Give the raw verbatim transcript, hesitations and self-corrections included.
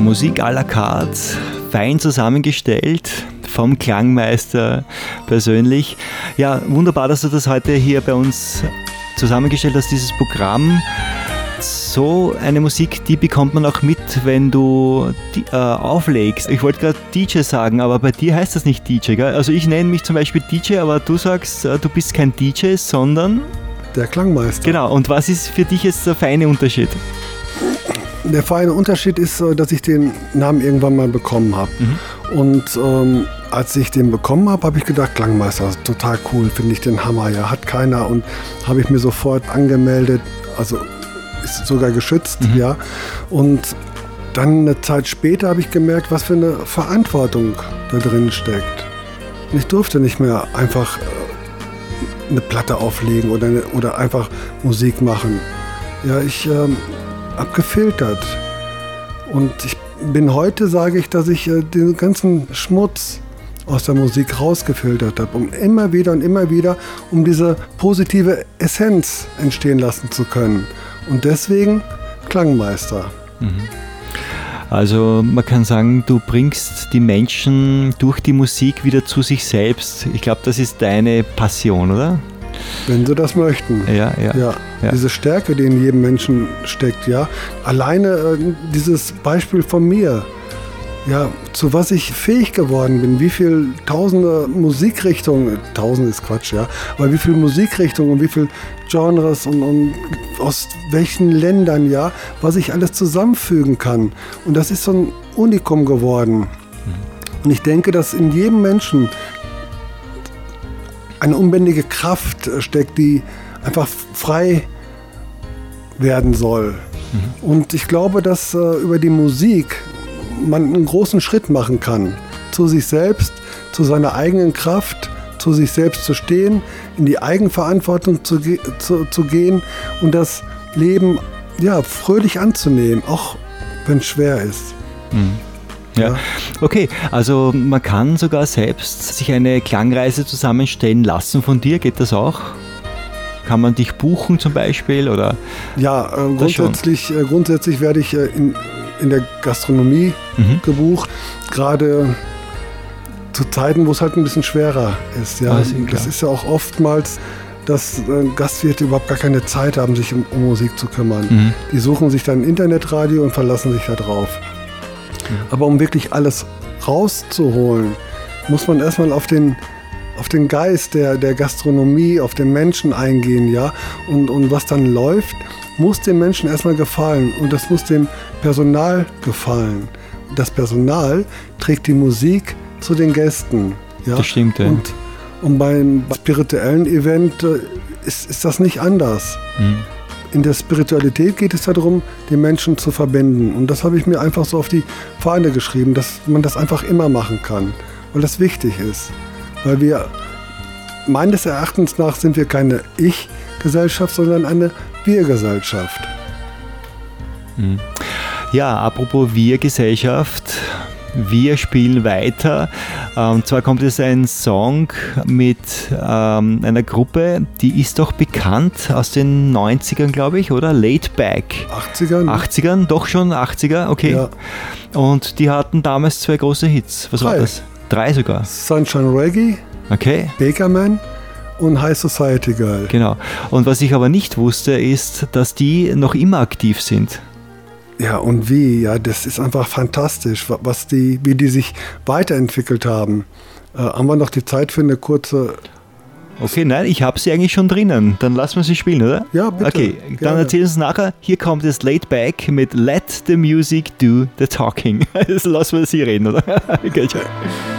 Musik à la carte, fein zusammengestellt vom Klangmeister persönlich. Ja, wunderbar, dass du das heute hier bei uns zusammengestellt hast, dieses Programm. So eine Musik, die bekommt man auch mit, wenn du die, äh, auflegst. Ich wollte gerade D J sagen, aber bei dir heißt das nicht D J, gell? Also ich nenne mich zum Beispiel D J, aber du sagst, äh, du bist kein D J, sondern... Der Klangmeister. Genau, und was ist für dich jetzt der feine Unterschied? Der feine Unterschied ist, dass ich den Namen irgendwann mal bekommen habe. Mhm. Und ähm, als ich den bekommen habe, habe ich gedacht, Klangmeister, total cool, finde ich den Hammer. Ja, hat keiner, und habe ich mir sofort angemeldet, also ist sogar geschützt, mhm. ja. Und dann eine Zeit später habe ich gemerkt, was für eine Verantwortung da drin steckt. Und ich durfte nicht mehr einfach eine Platte auflegen oder, eine, oder einfach Musik machen. Ja, ich ähm, habe gefiltert. Und ich bin heute, sage ich, dass ich äh, den ganzen Schmutz aus der Musik rausgefiltert habe, um immer wieder und immer wieder, um diese positive Essenz entstehen lassen zu können. Und deswegen Klangmeister. Also man kann sagen, du bringst die Menschen durch die Musik wieder zu sich selbst. Ich glaube, das ist deine Passion, oder? Wenn sie das möchten. Ja, ja. ja, ja. Diese Stärke, die in jedem Menschen steckt, ja. Alleine äh, dieses Beispiel von mir, ja, zu was ich fähig geworden bin, wie viele tausende Musikrichtungen, tausend ist Quatsch, ja, aber wie viele Musikrichtungen und wie viele Genres und, und aus welchen Ländern, ja, was ich alles zusammenfügen kann. Und das ist so ein Unikum geworden. Mhm. Und ich denke, dass in jedem Menschen eine unbändige Kraft steckt, die einfach frei werden soll. Mhm. Und ich glaube, dass äh, über die Musik man einen großen Schritt machen kann, zu sich selbst, zu seiner eigenen Kraft, zu sich selbst zu stehen, in die Eigenverantwortung zu, ge- zu, zu gehen und das Leben ja, fröhlich anzunehmen, auch wenn es schwer ist. Mhm. Ja. ja, okay, also man kann sogar selbst sich eine Klangreise zusammenstellen lassen von dir, geht das auch? Kann man dich buchen zum Beispiel? Oder? Ja, äh, grundsätzlich, äh, grundsätzlich werde ich äh, in in der Gastronomie mhm. gebucht, gerade zu Zeiten, wo es halt ein bisschen schwerer ist. Ja. Ah, das ist ja auch oftmals, dass äh, Gastwirte überhaupt gar keine Zeit haben, sich um, um Musik zu kümmern. Mhm. Die suchen sich dann ein Internetradio und verlassen sich da drauf. Mhm. Aber um wirklich alles rauszuholen, muss man erstmal auf den, auf den Geist der, der Gastronomie, auf den Menschen eingehen, ja, und, und was dann läuft, muss dem Menschen erstmal gefallen und das muss dem Personal gefallen. Das Personal trägt die Musik zu den Gästen. Ja? Das stimmt, ja. Und, und beim spirituellen Event äh, ist, ist das nicht anders. Mhm. In der Spiritualität geht es darum, die Menschen zu verbinden. Und das habe ich mir einfach so auf die Fahne geschrieben, dass man das einfach immer machen kann, weil das wichtig ist. Weil wir, meines Erachtens nach, sind wir keine Ich-Gesellschaft, sondern eine Wir-Gesellschaft. Ja, apropos Wir-Gesellschaft, wir spielen weiter. Und zwar kommt jetzt ein Song mit ähm, einer Gruppe, die ist doch bekannt aus den neunzigern, glaube ich, oder? Laid Back. achtzigern? achtzigern, doch schon achtziger, okay. Ja. Und die hatten damals zwei große Hits. Was Drei. war das? Drei sogar. Sunshine Reggae, okay. Bakerman und High Society Girl. Genau. Und was ich aber nicht wusste, ist, dass die noch immer aktiv sind. Ja, und wie? Ja, das ist einfach fantastisch, was die, wie die sich weiterentwickelt haben. Äh, haben wir noch die Zeit für eine kurze... Okay, nein, ich habe sie eigentlich schon drinnen. Dann lassen wir sie spielen, oder? Ja, bitte. Okay, dann erzählen Sie uns nachher. Hier kommt es Laid Back mit Let the Music Do the Talking. Also lassen wir sie reden, oder? Okay, ciao.